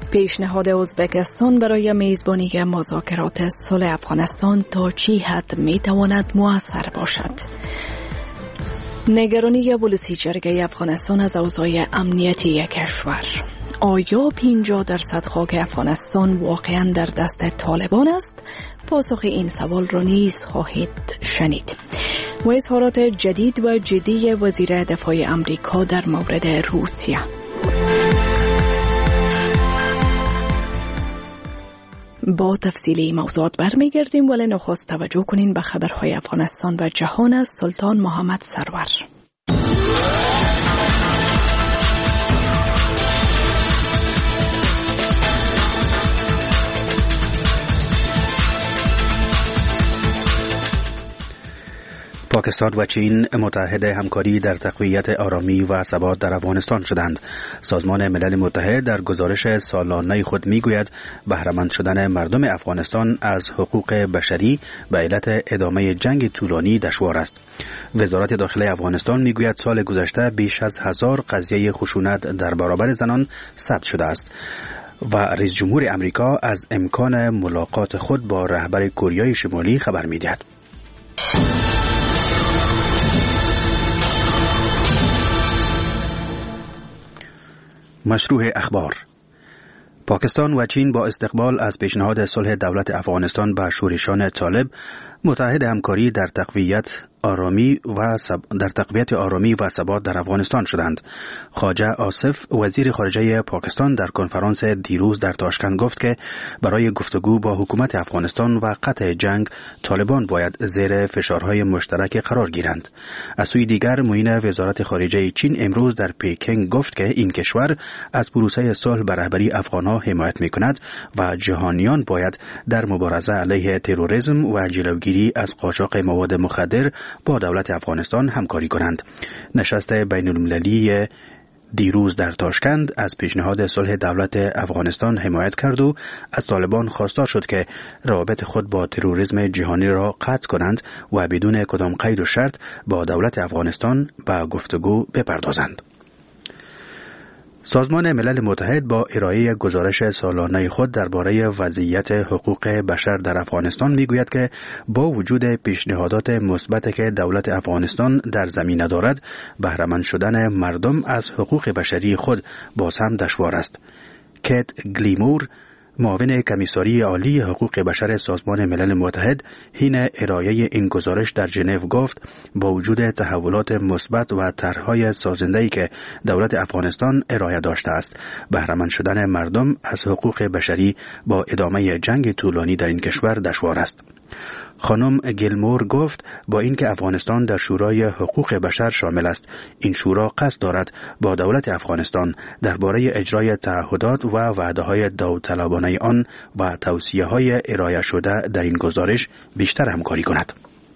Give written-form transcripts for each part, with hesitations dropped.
پیشنهاد ازبکستان برای میزبانی مذاکرات صلح افغانستان تا چه حد میتواند مؤثر باشد. نگرانی بولسیجرگه افغانستان از اوضاع امنیتی کشور. آیا 50% خاک افغانستان واقعا در دست طالبان است؟ پاسخ این سوال را نیز خواهید شنید. و اظهارات جدید و جدی وزیر دفاع امریکا در مورد روسیه. با تفصیلی موضوعات برمیگردیم، ولی نخست توجه کنین به خبرهای افغانستان و جهان از سلطان محمد سرور. پاکستان و چین متحد همکاری در تقویت آرامی و ثبات در افغانستان شدند. سازمان ملل متحد در گزارش سالانه خود میگوید بهره‌مند شدن مردم افغانستان از حقوق بشری به علت ادامه جنگ طولانی دشوار است. وزارت داخلی افغانستان میگوید سال گذشته بیش از 1000 قضیه خشونت در برابر زنان ثبت شده است و رئیس جمهور امریکا از امکان ملاقات خود با رهبر کره شمالی خبر میدهد. مشروع اخبار. پاکستان و چین با استقبال از پیشنهاد صلح دولت افغانستان به شورشان طالب متحد همکاری در تقویت آرامی و ثبات در افغانستان شدند. خواجه آصف وزیر خارجه پاکستان در کنفرانس دیروز در تاشکند گفت که برای گفتگو با حکومت افغانستان و قطع جنگ طالبان باید زیر فشارهای مشترک قرار گیرند. از سوی دیگر معین وزارت خارجه چین امروز در پکینگ گفت که این کشور از پروسه صلح به رهبری افغانها حمایت می‌کند و جهانیان باید در مبارزه علیه تروریسم و جلوگیری از قاچاق مواد مخدر با دولت افغانستان همکاری کنند. نشست بین المللی دیروز در تاشکند از پیشنهاد صلح دولت افغانستان حمایت کرد و از طالبان خواستار شد که روابط خود با تروریسم جهانی را قطع کنند و بدون کدام قید و شرط با دولت افغانستان به گفتگو بپردازند. سازمان ملل متحد با ارائه گزارش سالانه خود درباره وضعیت حقوق بشر در افغانستان میگوید که با وجود پیشنهادات مثبتی که دولت افغانستان در زمینه دارد، بهره‌مند شدن مردم از حقوق بشری خود باز هم دشوار است. کیت گلیمور، معاون کمیساری عالی حقوق بشر سازمان ملل متحد، حین ارائه این گزارش در ژنو گفت با وجود تحولات مثبت و طرح‌های سازنده‌ای که دولت افغانستان ارائه داشته است، بهره‌مند شدن مردم از حقوق بشری با ادامه جنگ طولانی در این کشور دشوار است. خانم گیلمور گفت با اینکه افغانستان در شورای حقوق بشر شامل است، این شورا قصد دارد با دولت افغانستان درباره اجرای تعهدات و وعده‌های داوطلبانه آن و توصیه‌های ارائه شده در این گزارش بیشتر همکاری کند.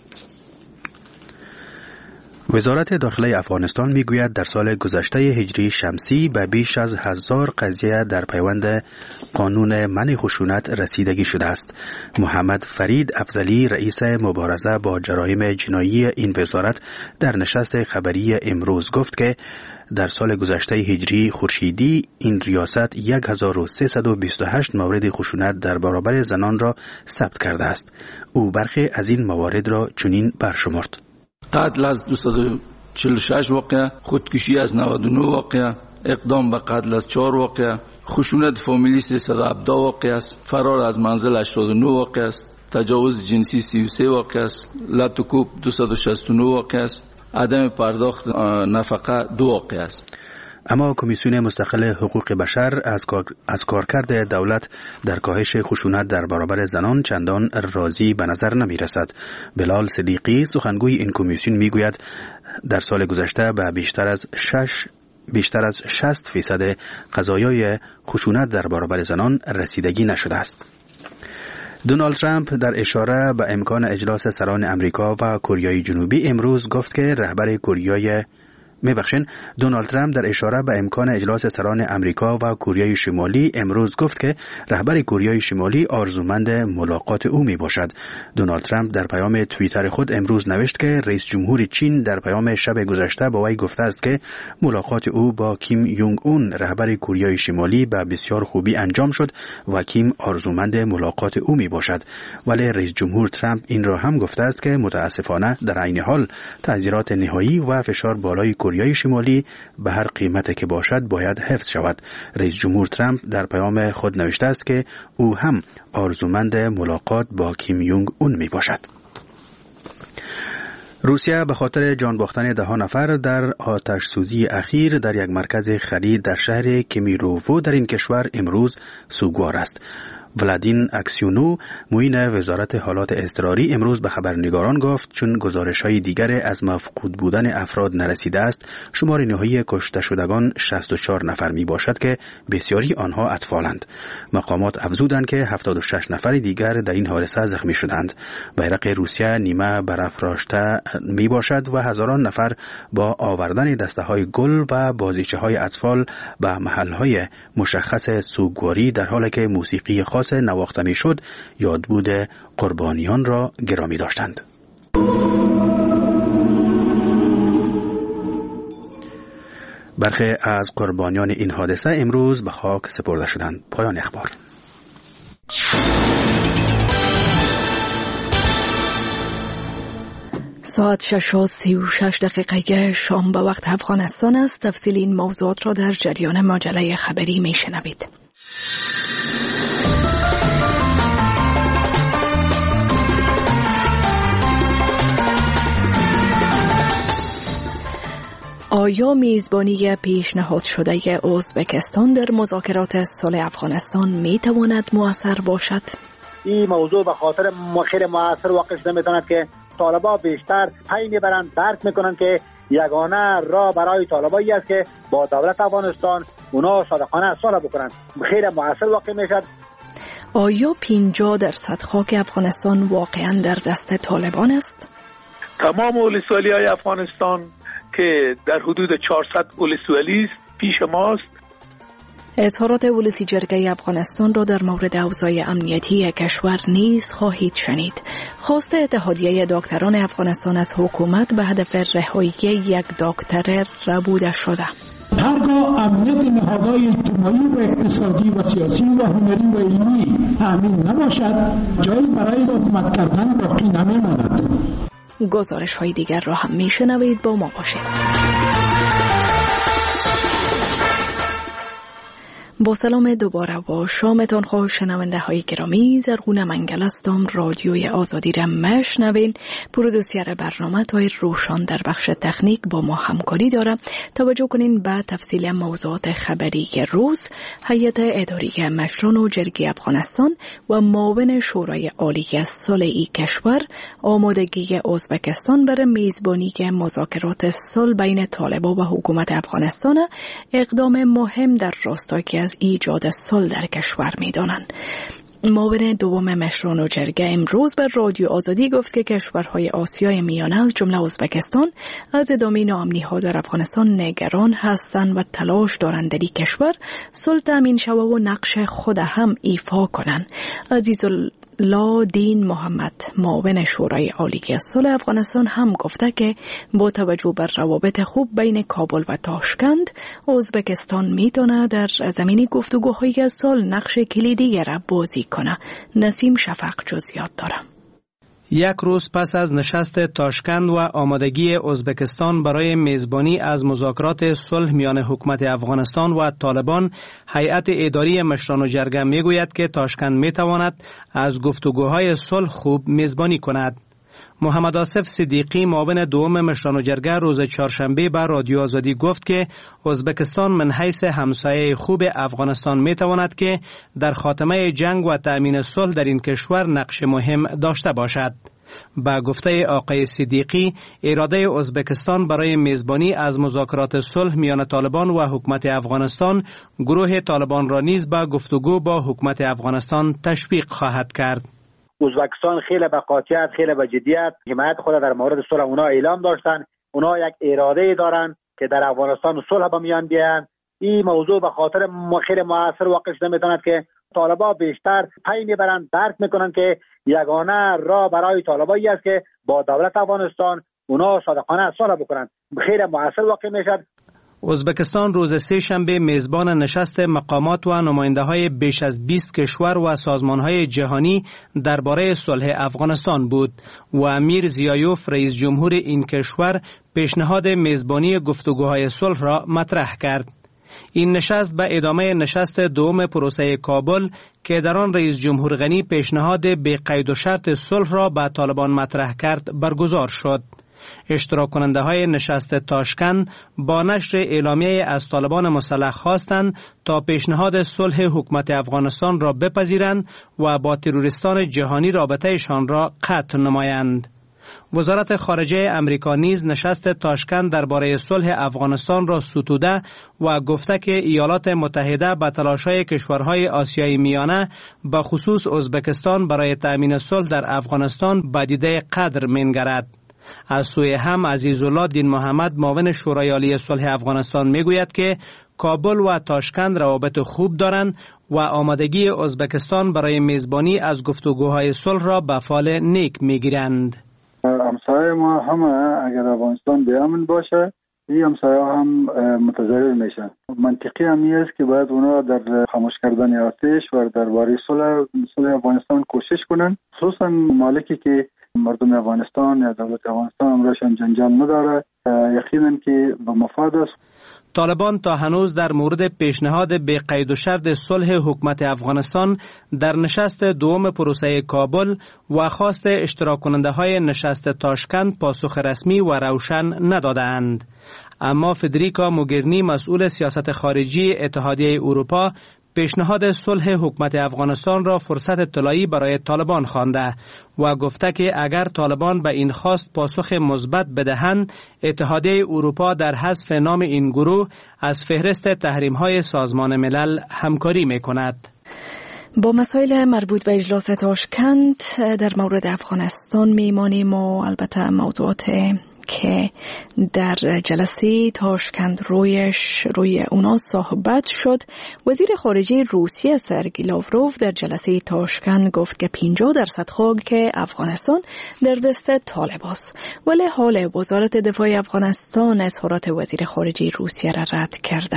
وزارت داخلی افغانستان میگوید در سال گذشته هجری شمسی به بیش از 1000 قضیه در پیوند قانون منع خشونت رسیدگی شده است. محمد فرید افضلی رئیس مبارزه با جرایم جنایی این وزارت در نشست خبری امروز گفت که در سال گذشته هجری خورشیدی این ریاست 1328 مورد خشونت در برابر زنان را ثبت کرده است. او برخی از این موارد را چنین برشمرد: قتل از 246 واقعه، خودکشی از 99 واقعه، اقدام به قتل از 4 واقعه، خشونت فامیلی 317 واقعه است، فرار از منزل 89 واقعه است، تجاوز جنسی 33 واقعه است، لط و کوب 269 واقعه است، عدم پرداخت نفقه 2 واقعه است. اما کمیسیون مستقل حقوق بشر از کارکرد دولت در کاهش خشونت در برابر زنان چندان راضی به نظر نمی رسد. بلال صدیقی سخنگوی این کمیسیون می گوید در سال گذشته به بیشتر از 60% قضایای خشونت در برابر زنان رسیدگی نشده است. دونالد ترامپ در اشاره به امکان اجلاس سران امریکا و کره جنوبی امروز گفت که رهبر کره دونالد ترامپ در اشاره به امکان اجلاس سران امریکا و کره شمالی امروز گفت که رهبر کره شمالی آرزومند ملاقات او می باشد. دونالد ترامپ در پیام توییتر خود امروز نوشت که رئیس جمهور چین در پیام شب گذشته با وی گفته است که ملاقات او با کیم یونگ اون رهبر کره شمالی به بسیار خوبی انجام شد و کیم آرزومند ملاقات او می باشد. ولی رئیس جمهور ترامپ این را هم گفته است که متاسفانه در عین حال تحذیرات نهایی و فشار بالای کره شمالی به هر قیمتی که باشد باید حفظ شود. رئیس جمهور ترامپ در پیام خود نوشته است که او هم آرزومند ملاقات با کیم یونگ اون می باشد. روسیه به خاطر جان باختن 10 نفر در آتش سوزی اخیر در یک مرکز خرید در شهر کمیروو در این کشور امروز سوگوار است. ولادین اکسیونو معین وزارت حالات اضطراری امروز به خبرنگاران گفت چون گزارش‌های دیگر از مفقود بودن افراد نرسیده است، شمار نهایی کشته شدگان 64 نفر می باشد که بسیاری آنها اطفالند. مقامات افزودند که 76 نفر دیگر در این حادثه زخمی شدند. بیرق روسیه نیمه برافراشته می باشد و هزاران نفر با آوردن دسته‌های گل و بازیچه‌های اطفال به محل‌های مشخص سوگواری در حالی که موسیقی خاص نواخته می شد یادبود قربانیان را گرامی داشتند. برخی از قربانیان این حادثه امروز به خاک سپرده شدند. پایان اخبار. ساعت 6:36 شام به وقت افغانستان است. تفصیل این موضوعات را در جریان مجله خبری می شنوید. آیا میزبانی پیشنهاد شده ازبکستان در مذاکرات صلح افغانستان می تواند مؤثر باشد؟ این موضوع به خاطر خیلی مؤثر واقع شده میتواند که طالبان بیشتر پی میبرند، درک میکنند که یگانه راه برای طالبایی است که با دولت افغانستان اونا صادقانه صلح بکنند. خیلی مؤثر واقع میشد. آیا 50% خاک افغانستان واقعا در دست طالبان است؟ تمام ولسوالی‌های افغانستان که در حدود 400 ولسوالی است پیش ماست. اظهارات ولسی جرگه افغانستان را در مورد اوضاع امنیتی کشور نیز خواهید شنید. خواست اتحادیه دکتران افغانستان از حکومت به هدف رهایی یک دکتر ربوده شده. هرگاه امنیت نهادهای اجتماعی و اقتصادی و سیاسی و هنری و علمی تأمین نباشد، جایی برای حکومت کردن باقی نمیماند. گزارش های دیگر را هم میشنوید، با ما باشید. با سلام دوباره و شامتان خوش شنونده های گرامی. زرغون منگل هستم. رادیوی آزادی را میشنوین. پرودوسر برنامه تای روشان در بخش تکنیک با ما همکاری داره. توجه کنین به تفصیل موضوعات خبری روز. هیئت اداری مشران و جرگه افغانستان و معاون شورای عالی صلح کشور آمادگی ازبکستان برای میزبانی مذاکرات صلح بین طالبان و حکومت افغانستان اقدام مهم در راستای از ایجاد صلح در کشور می‌دانند. معاون دوم مشران و جرگه امروز بر رادیو آزادی گفت که کشورهای آسیای میانه از جمله ازبکستان از ادامه ناامنی‌ها در افغانستان نگران هستند و تلاش دارند در این کشور صلح تامین شود و نقش خود هم ایفا کنند. عزیزالله دین محمد معاون شورای عالی صلح افغانستان هم گفته که با توجه بر روابط خوب بین کابل و تاشکند، ازبکستان میتونه در زمینی گفتگوهای صلح نقش کلیدی را بازی کنه. نسیم شفق جزئیات داره. یک روز پس از نشست تاشکند و آمادگی ازبکستان برای میزبانی از مذاکرات صلح میان حکومت افغانستان و طالبان، هیئت اداری مشران و جرگه میگوید که تاشکند میتواند از گفتگوهای صلح خوب میزبانی کند. محمد آصف صدیقی معاون دوم مشران و جرگه روز چهارشنبه به رادیو آزادی گفت که ازبکستان من حیث همسایه خوب افغانستان میتواند که در خاتمه جنگ و تأمین صلح در این کشور نقش مهم داشته باشد. با گفته آقای صدیقی، اراده ازبکستان برای میزبانی از مذاکرات صلح میان طالبان و حکومت افغانستان گروه طالبان را نیز به گفتگو با حکومت افغانستان تشویق خواهد کرد. ازبکستان خیلی به قاطعیت، خیلی به جدیت حمایت خود در مورد صلح اونا اعلام داشتن. اونا یک اراده دارن که در افغانستان صلح به میان بیاین. این موضوع به خاطر خیلی مؤثر واقع شده میتواند که طالبان بیشتر پی میبرند، درک میکنند که یگانه راه برای طالبایی است که با دولت افغانستان اونا صادقانه صلح بکنند. خیلی مؤثر واقع میشد. ازبکستان روز سه‌شنبه میزبان نشست مقامات و نماینده‌های بیش از 20 کشور و سازمان‌های جهانی درباره صلح افغانستان بود و امیر زیایوف رئیس جمهور این کشور پیشنهاد میزبانی گفتگوهای صلح را مطرح کرد. این نشست به ادامه نشست دوم پروسه کابل که در آن رئیس جمهور غنی پیشنهاد به قید و شرط صلح را به طالبان مطرح کرد برگزار شد. اشتراک کننده های نشست تاشکند با نشر اعلامیه از طالبان مسلح خواستند تا پیشنهاد صلح حکومت افغانستان را بپذیرند و با تروریستان جهانی رابطهشان را قطع نمایند. وزارت خارجه امریکا نیز نشست تاشکند درباره صلح افغانستان را ستوده و گفته که ایالات متحده به تلاش‌های کشورهای آسیای میانه به خصوص ازبکستان برای تأمین صلح در افغانستان به دیده قدر می‌نگرد. از سوی هم عزیزالله دین محمد معاون شورای عالی صلح افغانستان میگوید که کابل و تاشکند روابط خوب دارند و آمادگی ازبکستان برای میزبانی از گفتگوهای صلح را به فال نیک میگیرند. همسایه ما هم اگر افغانستان به امن باشه، این همسایه هم متضرر میشن. منطقی هم است که باید اونا در خاموش کردن آتش و درباره صلح افغانستان کوشش کنن، خصوصا مالکی که مردم افغانستان یا دولت افغانستان امرشان جنجال نداره، یقینا که به مفاد است. طالبان تا هنوز در مورد پیشنهاد به قید و شرط صلح حکومت افغانستان در نشست دوم پروسه کابل و خواست اشتراک کننده های نشست تاشکند پاسخ رسمی و روشن ندادند. اما فدریکا موگرینی مسئول سیاست خارجی اتحادیه اروپا پیشنهاد صلح حکومت افغانستان را فرصت طلایی برای طالبان خوانده و گفته که اگر طالبان به این خواست پاسخ مثبت بدهند، اتحادیه اروپا در حذف نام این گروه از فهرست تحریم‌های سازمان ملل همکاری می‌کند. با مسائل مربوط به اجلاس تاشکند در مورد افغانستان میمانیم و البته موضوعات که در جلسه تاشکند روی اونا صحبت شد. وزیر خارجه روسیه سرگئی لاوروف در جلسه تاشکند گفت که 50% خاک افغانستان در دست طالبان است، ولی حال وزارت دفاع افغانستان اظهارات وزیر خارجه روسیه را رد کرده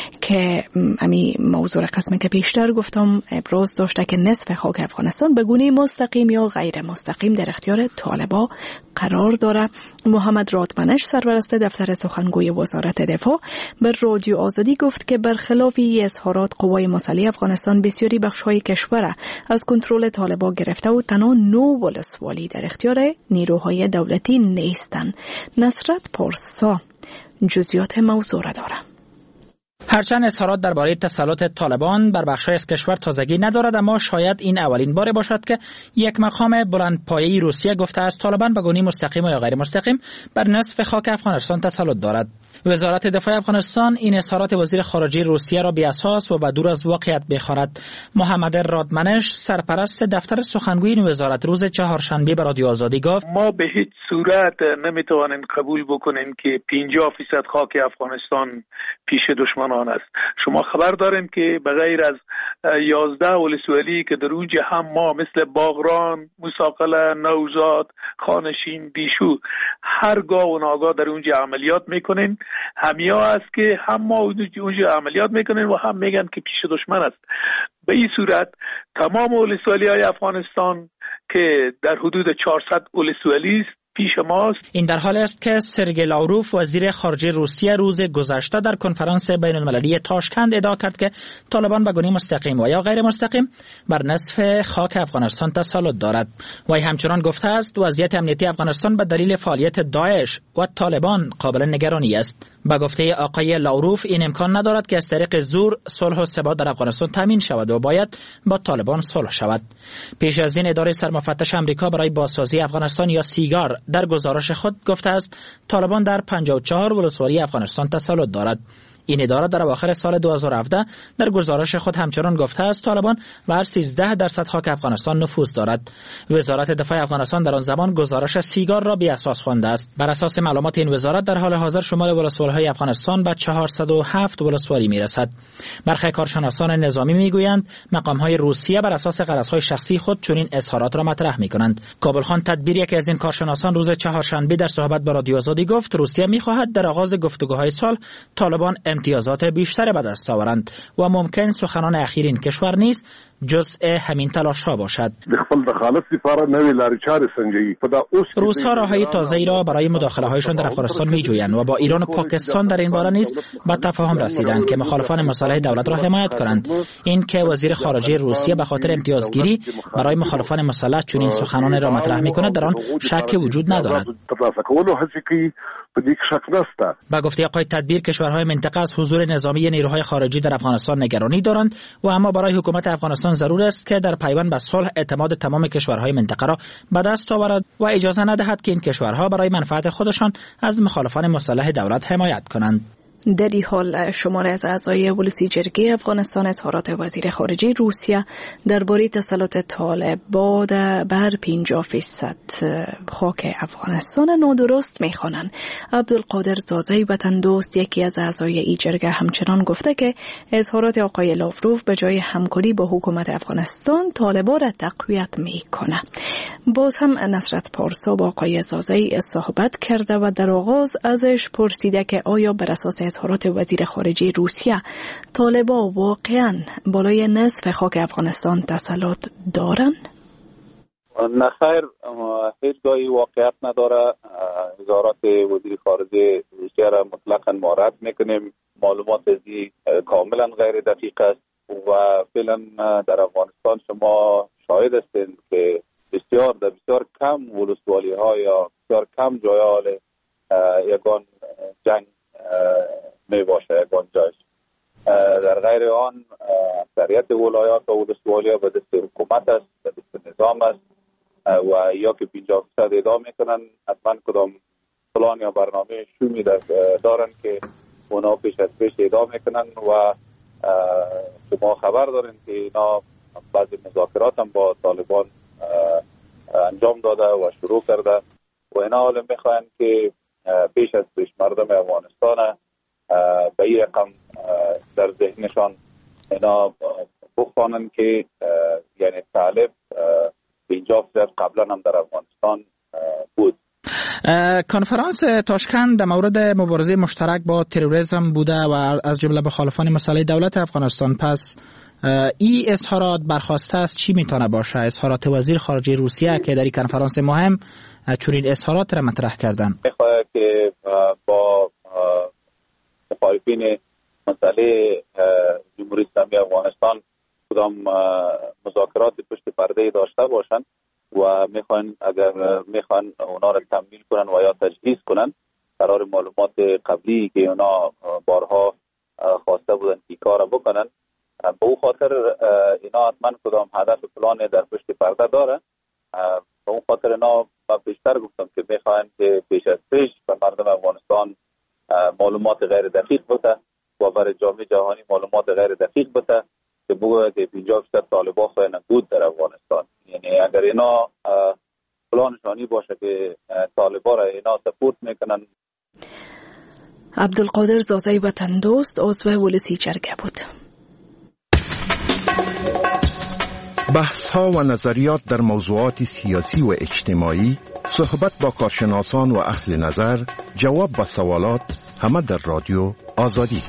که امی موضوع قسمی که پیشتر گفتم ابراز داشته که نصف خاک افغانستان به گونه مستقیم یا غیر مستقیم در اختیار طالبان قرار داره. محمد رادمنش سرپرست دفتر سخنگوی وزارت دفاع به رادیو آزادی گفت که برخلاف اظهارات قوای مسلح افغانستان بسیاری بخش‌های کشور از کنترل طالبان گرفته و تنها 9 ولسوالی در اختیار نیروهای دولتی نیستند. نصرت پارسا جزئیات موضوع را دارد. هرچند اظهارات درباره تسلط طالبان بر بخش‌های از کشور تازگی ندارد، اما شاید این اولین بار باشد که یک مقام بلندپایه‌ای روسیه گفته است طالبان به گونه مستقیم یا غیر مستقیم بر نصف خاک افغانستان تسلط دارد. وزارت دفاع افغانستان این اظهارات وزیر خارجه روسیه را بی اساس و دور از واقعیت می‌خواند. محمد رادمنش سرپرست دفتر سخنگوی این وزارت روز چهارشنبه به رادیو آزادی گفت ما به هیچ صورت نمی‌توانیم قبول بکنیم که 50% خاک افغانستان پیش دشمنان است. شما خبر دارین که به غیر از 11 ولسوالی که در اونجا هم ما مثل باغران، موساقله، نوزاد، خانشین، دیشو هرگاه و ناگاه در اونجا عملیات میکنین. همیا است که هم ما اونجا عملیات میکنین و هم میگن که پیش دشمن است. به این صورت تمام ولسوالی های افغانستان که در حدود 400 ولسوالی است پیش ماست. این در حال است که سرگئی لاوروف وزیر خارجه روسیه روز گذشته در کنفرانس بین المللی تاشکند ادعا کرد که طالبان به گونه مستقیم و یا غیر مستقیم بر نصف خاک افغانستان تسلط دارد. وی همچنان گفته است وضعیت امنیتی افغانستان به دلیل فعالیت داعش و طالبان قابل نگرانی است. به گفته آقای لاوروف این امکان ندارد که از طریق زور صلح و ثبات در افغانستان تامین شود و باید با طالبان صلح شود. پیش از این اداره سرمفتش آمریکا برای بازسازی افغانستان یا سیگار در گزارش خود گفته است طالبان در 54 ولسوالی افغانستان تسلط دارد. این اداره در اواخر سال 2017 در گزارش خود همچنان گفته است طالبان بر 13% خاک افغانستان نفوذ دارد. وزارت دفاع افغانستان در آن زمان گزارش سیگار را بی اساس خوانده است. بر اساس معلومات این وزارت در حال حاضر شمار ولسوالی‌های افغانستان به 407 ولسوالی میرسد. برخی کارشناسان نظامی میگویند مقام‌های روسیه بر اساس غرض‌های شخصی خود چنین اظهارات را مطرح می‌کنند. کابل خان تدبیر یکی از این کارشناسان روز چهارشنبه در صحبت با رادیو آزادی گفت روسیه می‌خواهد در آغاز گفتگوهای صلح طالبان امتیازات بیشتر به دست آورند و ممکن سخنان اخیر این کشور نیز جزء همین تلاش‌ها باشد. روس‌ها راه‌های تازه‌ای را برای مداخله‌هایشان در افغانستان می‌جویند و با ایران و پاکستان در این باره نیز به تفاهم رسیدند که مخالفان مصالح دولت را حمایت کنند. این که وزیر خارجه روسیه به خاطر امتیازگیری برای مخالفان مسلح چنین سخنان را مطرح می‌کند در آن شک وجود ندارد. با گفته آقای تدبیر کشورهای منطقه از حضور نظامی نیروهای خارجی در افغانستان نگرانی دارند و اما برای حکومت افغانستان ضرور است که در پیوند به صلح اعتماد تمام کشورهای منطقه را به دست آورد و اجازه ندهد که این کشورها برای منفعت خودشان از مخالفان مسلح دولت حمایت کنند. در این حال شمار از اعضای ولسی جرگه افغانستان اظهارات وزیر خارجه روسیه درباره تسلط طالبان بر 50% خاک افغانستان نادرست می‌خوانند. عبدالقادر زازی وطن دوست یکی از اعضای این جرگه همچنان گفته که اظهارات آقای لاوروف به جای همکاری با حکومت افغانستان طالبان را تقویت می‌کنه. باز هم نصرت پارسا با آقای زازی صحبت کرده و در آغاز ازش پرسیده که آیا بر اساس اظهارات وزیر خارجه روسیه طالبان واقعا بالای نصف خاک افغانستان تسلط دارن؟ نه خیر، هیچگاهی واقعیت نداره. اظهارات وزیر خارجه روسیه را مطلقاً ما رد میکنیم. معلومات ازی کاملا غیر دقیق است و فعلا در افغانستان شما شاهد هستید که بسیار کم ولسوالی ها یا بسیار کم جایال یگان جنگ می باشه، یگان جایش. در غیر آن اکثریت ولایات و ولسوالی ها به دست حکومت است، به دست نظام است و یا که 50% ادعا میکنن حتما کدام پلان یا برنامه شومی دارن که اونا پیش از پیش ادعا میکنن و شما خبر دارین که اینا بعضی مذاکرات هم با طالبان انجام داده و شروع کرده و اینا حالا میخواین که پیش از پیش مردم افغانستان به این رقم در ذهنشان اینا بخوانن که یعنی طالب 50% قبلا هم در افغانستان بود. کنفرانس تاشکند در مورد مبارزه مشترک با تروریسم بوده و از جمله مخالفان مسئله دولت افغانستان. پس این اظهارات برخواسته است چی میتونه باشه؟ اظهارات وزیر خارجه روسیه که در این کنفرانس مهم چنین اظهارات را مطرح کردن. میخواد که با مخالفین مسئله جمهوری اسلامی افغانستان کدام مذاکرات پشت پرده داشته باشن و میخوان اونا را تمویل کنن و یا تجهیز کنن قرار معلومات قبلی که اونا بارها خواسته بودن که کار بکنن. به او خاطر اینا حتما کدام هدف پلان در پشت پرده داره. به اون خاطر اینا من بیشتر گفتم که میخواین که پیش از پیش به مردم افغانستان معلومات غیر دقیق بوده و برای جامعه جهانی معلومات غیر دقیق بوده که بگوید که 50% طالبان خواهند بود در افغانستان. یعنی اگر اینا پلانشانی باشه که طالبان را اینا سپورت میکنن. عبدالقادر زازی وطن دوست عضو ولسی جرگه بود. بحث‌ها و نظریات در موضوعات سیاسی و اجتماعی، صحبت با کارشناسان و اهل نظر، جواب به سوالات، همه در رادیو آزادی.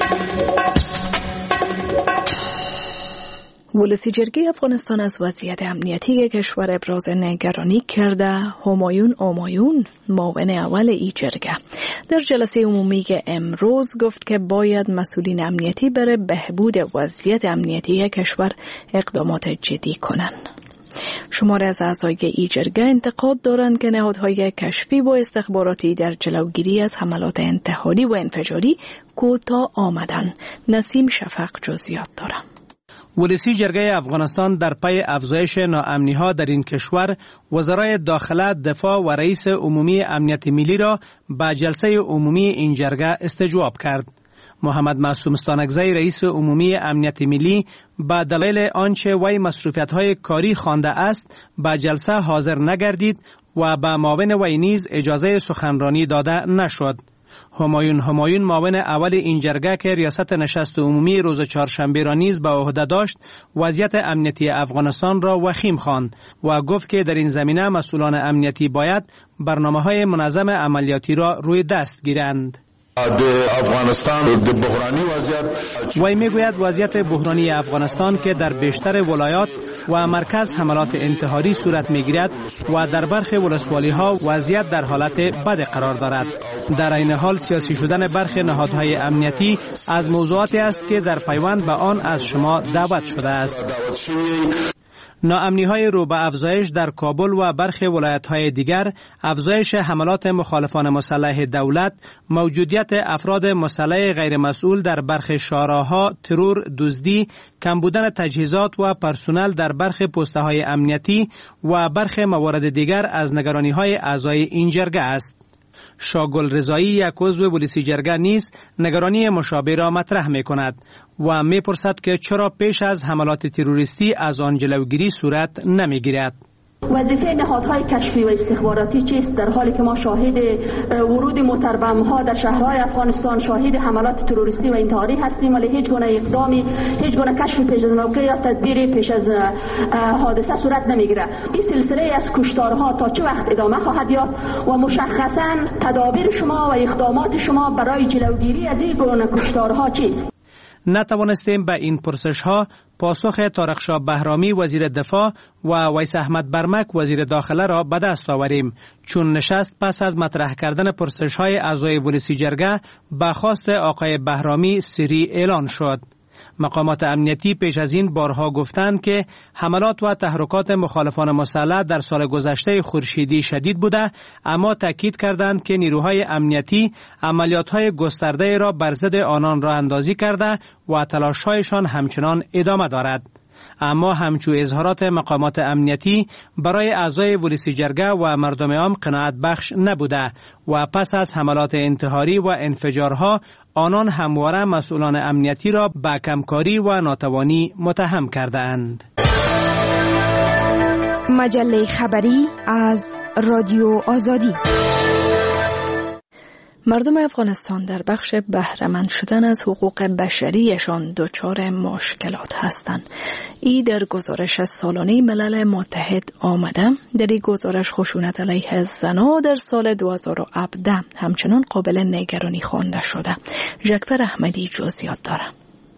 ولسی جرگه افغانستان از وضعیت امنیتی کشور ابراز نگرانی کرده. همایون آمایون معاون اول ای جرگه در جلسه عمومی امروز گفت که باید مسئولین امنیتی برای بهبود وضعیت امنیتی کشور اقدامات جدی کنند. شمار از اعضای ای جرگه انتقاد دارند که نهادهای کشفی و استخباراتی در جلوگیری از حملات انتحاری و انفجاری کوتاه آمدند. نسیم شفق جزئیات دارد. ولسی جرگه افغانستان در پی افزایش ناامنی‌ها در این کشور وزرای داخله، دفاع و رئیس عمومی امنیت ملی را به جلسه عمومی این جرگه استجواب کرد. محمد معصوم استانکزی رئیس عمومی امنیت ملی به دلیل آنچه وی مصروفیت‌های کاری خوانده است به جلسه حاضر نگردید و به معاون وی نیز اجازه سخنرانی داده نشد. همایون معاون اول این جرگه که ریاست نشست عمومی روز چهارشنبه را نیز به عهده داشت، وضعیت امنیتی افغانستان را وخیم خواند و گفت که در این زمینه مسئولان امنیتی باید برنامه‌های منظم عملیاتی را روی دست گیرند. وی میگوید وضعیت بحرانی افغانستان که در بیشتر ولایات و مرکز حملات انتحاری صورت میگیرد و در برخی ولسوالی ها وضعیت در حالت بد قرار دارد. در این حال سیاسی شدن برخی نهادهای امنیتی از موضوعاتی است که در پیوند به آن از شما دعوت شده است. ناامنی‌های رو به افزایش در کابل و برخی ولایت‌های دیگر، افزایش حملات مخالفان مسلح دولت، موجودیت افراد مسلح غیر مسئول در برخی شهرها، ترور، دزدی، کم بودن تجهیزات و پرسنل در برخی پست‌های امنیتی و برخی موارد دیگر از نگرانی‌های اعضای این جرگه است. شاگل رضایی یک عضو پلیسی جرگه نیز نگرانی مشابه را مطرح می کند و می پرسد که چرا پیش از حملات تروریستی از آن جلوگیری صورت نمی گیرد. وظیفه نهادهای کشفی و استخباراتی چیست در حالی که ما شاهد ورود موتربم‌ها در شهرهای افغانستان، شاهد حملات تروریستی و انتحاری هستیم، ولی هیچ گونه اقدامی، هیچ گونه کشف پیش از موقع یا تدبیر پیش از حادثه صورت نمیگیره. این سلسله از کشتارها تا چه وقت ادامه خواهد یافت و مشخصاً تدابیر شما و اقدامات شما برای جلوگیری از این گونه کشتارها چیست؟ نتوانستیم به این پرسش ها پاسخ طارق شاه بهرامی وزیر دفاع و ویس احمد برمک وزیر داخله را به دست آوریم، چون نشست پس از مطرح کردن پرسش های اعضای پلیسی جرگه به خواست آقای بهرامی سری اعلان شد. مقامات امنیتی پیش از این بارها گفتند که حملات و تحرکات مخالفان مسلح در سال گذشته خورشیدی شدید بوده، اما تاکید کردند که نیروهای امنیتی عملیات‌های گسترده را بر ضد آنان راه اندازی کرده و تلاش‌هایشان همچنان ادامه دارد. اما همچون اظهارات مقامات امنیتی برای اعضای پلیسی جرگه و مردم عام قناعت بخش نبوده و پس از حملات انتحاری و انفجارها آنان همواره مسئولان امنیتی را به کمکاری و ناتوانی متهم کردند. مجله خبری از رادیو آزادی. مردم افغانستان در بخش بهره‌مند شدن از حقوق بشریشان دچار مشکلات هستند. این در گزارش سالانه ملل متحد آمده. در این گزارش خشونت علیه زنان در سال 2017 همچنان قابل نگرانی خوانده شده. جعفر احمدی جزئیات دارد.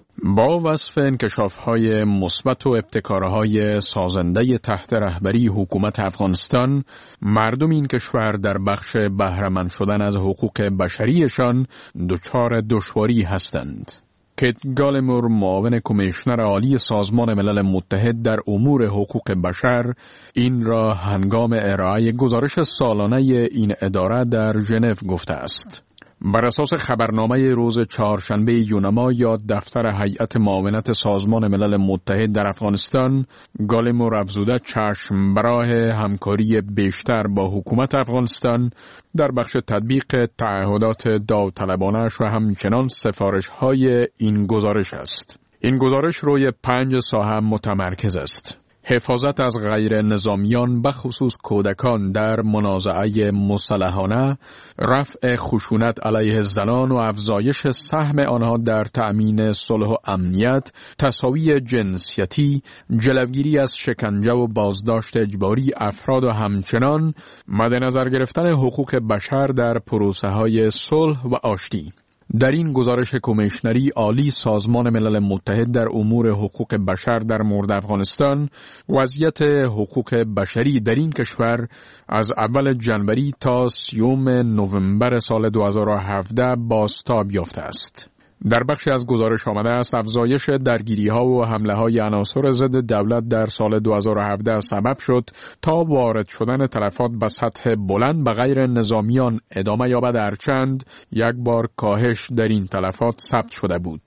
با وصف انکشاف‌های مثبت و ابتکارهای سازنده تحت رهبری حکومت افغانستان، مردم این کشور در بخش بهره‌مند شدن از حقوق بشریشان دچار دشواری هستند. کیت گالمور، معاون کمیشنر عالی سازمان ملل متحد در امور حقوق بشر، این را هنگام ارائه گزارش سالانه این اداره در ژنو گفته است. بر اساس خبرنامه روز چهارشنبه یونما یا دفتر هیئت معاونت سازمان ملل متحد در افغانستان، گالمور افزوده چشم به راه همکاری بیشتر با حکومت افغانستان در بخش تطبیق تعهدات داوطلبانه‌اش و همچنان سفارش‌های این گزارش است. این گزارش روی 5 ساحه متمرکز است: حفاظت از غیر نظامیان بخصوص کودکان در منازعه مسلحانه، رفع خشونت علیه زنان و افزایش سهم آنها در تأمین صلح و امنیت، تساوی جنسیتی، جلوگیری از شکنجه و بازداشت اجباری افراد و همچنان مد نظر گرفتن حقوق بشر در پروسه‌های صلح و آشتی. در این گزارش کمیشنری عالی سازمان ملل متحد در امور حقوق بشر در مورد افغانستان، وضعیت حقوق بشری در این کشور از اول جنوری تا 30 نوامبر سال 2017 بازتاب یافته است. در بخشی از گزارش آمده است افزایش درگیری‌ها و حمله‌های عناصر ضد دولت در سال 2017 سبب شد تا وارد شدن تلفات به سطح بلند به غیر نظامیان ادامه یابد، هرچند یک بار کاهش در این تلفات ثبت شده بود.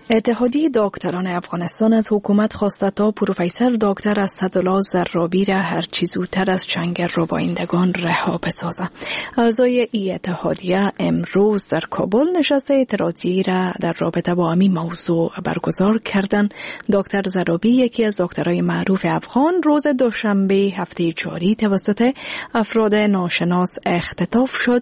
اتحادیه دکتران افغانستان از حکومت خواسته تا پروفسور دکتر اسدالله زرابی را هر چه زودتر از چنگ ربایندگان رها بسازد. اعضای این اتحادیه امروز در کابل نشست اعتراضی را در رابطه با همین موضوع برگزار کردند. دکتر زرابی یکی از دکترای معروف افغان روز دوشنبه هفته جاری توسط افراد ناشناس اختطاف شد.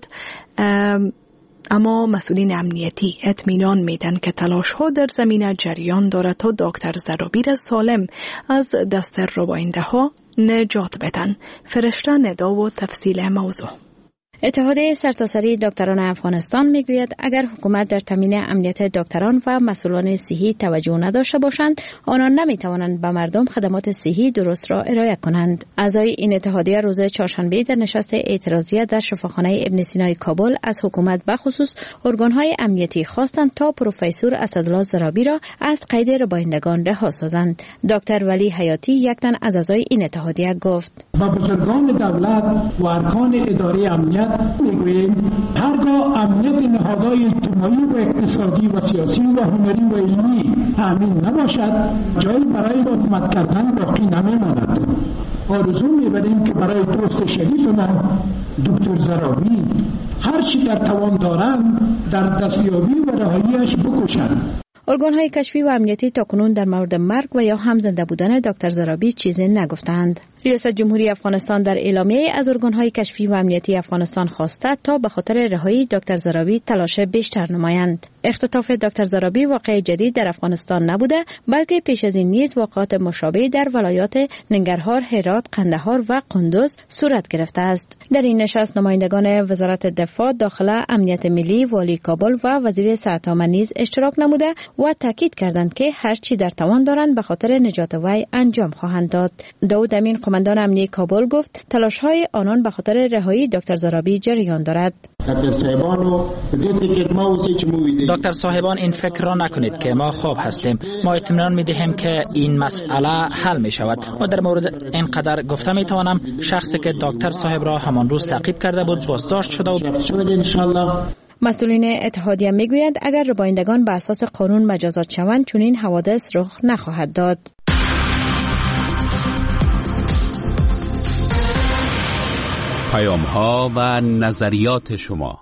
اما مسئولین امنیتی اطمینان میدن که تلاش ها در زمینه جریان دارد تا دکتر زرابی را سالم از دست رباینده ها نجات بدن. فرشته ندا و تفصیل موضوع. اتحادیه سرتاسری دکتران افغانستان میگوید اگر حکومت در تامین امنیت دکتران و مسئولان صحی توجه نداشته باشند، آنان نمیتوانند به مردم خدمات صحی درست را ارائه کنند. اعضای این اتحادیه روز چهارشنبه در نشست اعتراضی در شفاخانه ابن سینای کابل از حکومت بخصوص ارگانهای امنیتی خواستند تا پروفسور اسدالله زرابی را از قید ربایندگان رها سازند. دکتر ولی حیاتی یک تن از اعضای این اتحادیه گفت: با بزرگان دولت و ارکان اداره امنیت میگوییم هرگاه امنیت نهادهای اجتماعی و اقتصادی و سیاسی و هنری و علمی تأمین نباشد، جایی برای حکومت کردن باقی نمیماند. آرزو می‌بریم که برای دوست شریف ما دکتر زرابی هر چی در توان دارند در دستیابی و رهایی‌اش بکوشند. ارگان‌های کشفی و امنیتی تاکنون در مورد مرگ و یا هم زنده بودن دکتر زرابی چیزی نگفتند. ریاست جمهوری افغانستان در اعلامیه از ارگان‌های کشفی و امنیتی افغانستان خواسته تا به خاطر رهایی دکتر زرابی تلاش بیشتر نمایند. اختطاف دکتر زرابی واقع جدید در افغانستان نبوده، بلکه پیش از این نیز واقعات مشابه در ولایات ننگرهار، هرات، قندهار و قندوز صورت گرفته است. در این نشست نمایندگان وزارت دفاع، داخله، امنیت ملی، والی کابل و وزیر صحت عامه نیز اشتراک نموده و تاکید کردند که هر چی در توان دارند به خاطر نجات وی انجام خواهند داد. داود امین قماندان امنیتی کابل گفت تلاش‌های آنان به خاطر رهایی دکتر زرابی جریان دارد. دکتر صاحبان این فکر را نکنید که ما خواب هستیم. ما اطمینان می‌دهیم که این مسئله حل می‌شود. و در مورد این قدر گفته می‌توانم شخصی که دکتر صاحب را همان روز تعقیب کرده بود بازداشت شده و مسئولین اتحادیه میگویند اگر ربایندگان به اساس قانون مجازات شوند چنین حوادث رخ نخواهد داد. پیام‌ها و نظریات شما.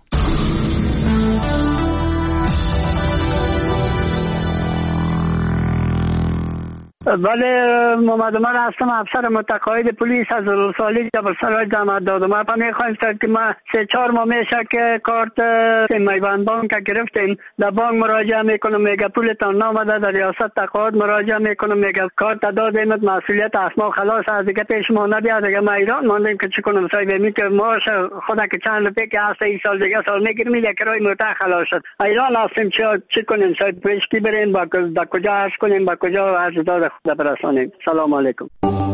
بله، محمد عمر هستم، افسر متقاعد پلیس از رسالی جبل سرای جامعه دادم. ما میخوایم که ما 3-4 ماه میشه که کارت میوان بانک گرفتیم، در بانک مراجعه میکنم میگه پولتان نامده، در ریاست تقاعد مراجعه میکنم میگه کارت دادیم مسئولیت از ما خلاص از دیگه پیش ما نبیاد. دیگه ما ایران ماندیم که چیکنم صاحب می که ماش خدا که چند روپیه که هست این سال دیگه سال میگیریم میگه کرای موتا خلاص شد. ایران هستیم چی کنیم صاحب؟ پیش کی بریم با کجا عرض کنیم با کجا عرض داد خدا برسانیم. سلام علیکم.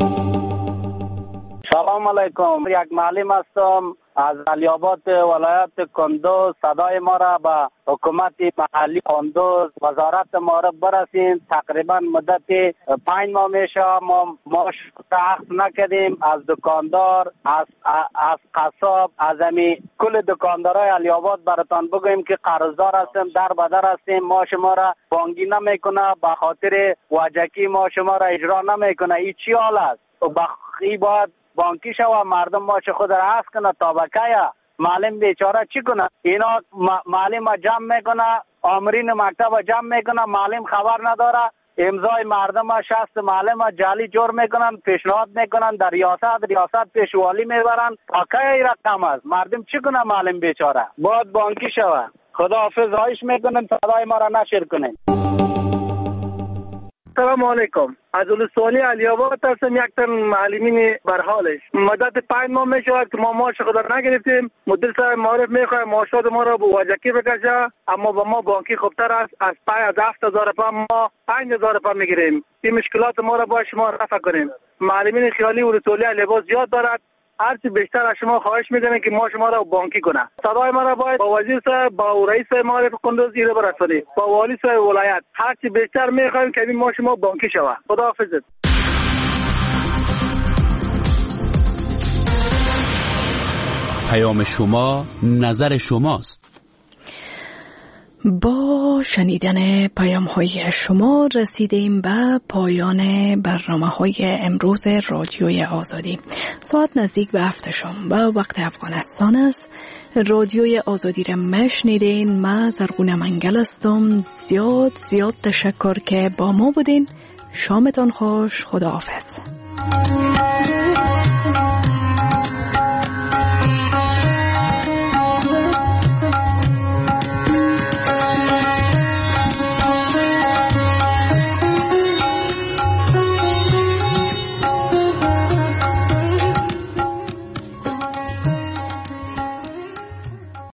سلام علیکم. یک معلم هستم از علی‌آباد ولایت کندوز. صدای ما را به حکومت محلی کندوز وزارت ما را برسین. تقریبا مدت 5 ماه میشه ما عقد نکردیم از دکاندار، از قصاب، از کل دکاندارای علی‌آباد براتان بگویم که قرضدار هستیم، در بدر هستیم. ما شما را بانگی نمیکنه، به خاطر وجکی ما شما را اجرا نمیکنه. این چی حال است؟ این باید بانکی شو مردم ما چه خود را عرض کنه تا بکایا معلم بیچاره چی کنه؟ اینا معلم جمع میکنه، آمرین مکتب جمع میکنه، معلم خبر نداره، امضای مردم شخص معلم جعلی جور میکنن، پیشنهاد میکنن در ریاست پیشوالی میبرن. بکایا این رقم است. مردم چی کنه؟ معلم بیچاره باید بانکی شوه. خداحافظ. خواهش میکنم صدای ما را نشر کنین. سلام علیکم. از ولسوالی علی‌آباد هستم. یک تن معلمین برحالش مدت 5 ماه میشود که ما معاش خود را نگرفتیم. مدیر صاحب معرف میخواد معاشات ما را به وجکی بکشه، اما با ما بانکی خوبتر است. از 7,000 پا ما 5,000 پا میگیریم. این مشکلات ما را با شما رفع کنیم. معلمین خیالی ولسوالی علی‌آباد زیاد دارد. هرچی بیشتر از شما خواهش میکنم که ما شما را بانکی کنه. صدای ما را باید با وزیر صاحب، با رئیس معرف کندوز ایره برسونید، با والی صاحب ولایت. هرچی بیشتر میخوایم که ما شما بانکی شوه. خداحافظ. پیام شما نظر شماست. با شنیدن پیام های شما رسیدیم به پایان برنامه های امروز رادیوی آزادی. ساعت نزدیک به 7 شام و وقت افغانستان است. رادیوی آزادی را مشنیدین. من زرغونه منگل هستم. زیاد تشکر که با ما بودین. شامتان خوش. خداحافظ.